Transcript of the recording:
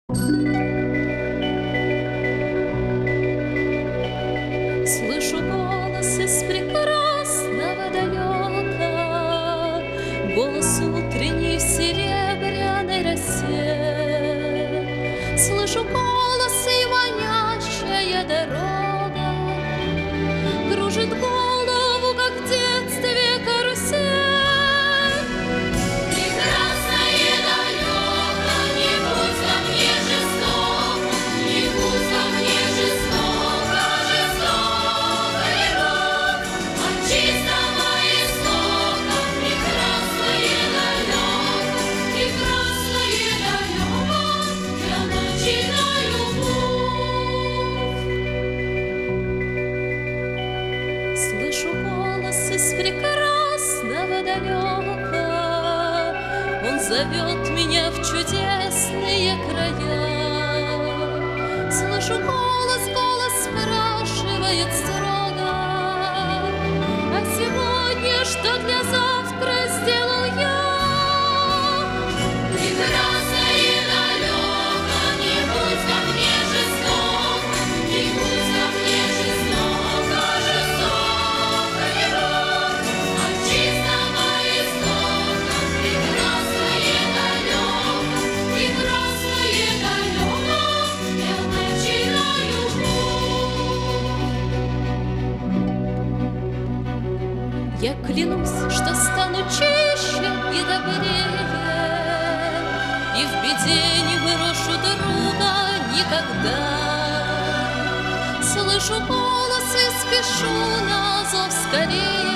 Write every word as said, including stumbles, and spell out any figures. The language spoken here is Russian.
Слышу голос из прекрасного далека, голос утренний в серебряной росе. Слышу голос и манящая дорога кружит голову, как в детстве карусель. Слышу голос из прекрасного далека, он зовет меня в чудесные края. Слышу голос, голос спрашивает строго: а сегодня что для завтра сделал я? Я клянусь, что стану чище и добрее, и в беде не брошу друга никогда. Слышу голос и спешу на зов скорее.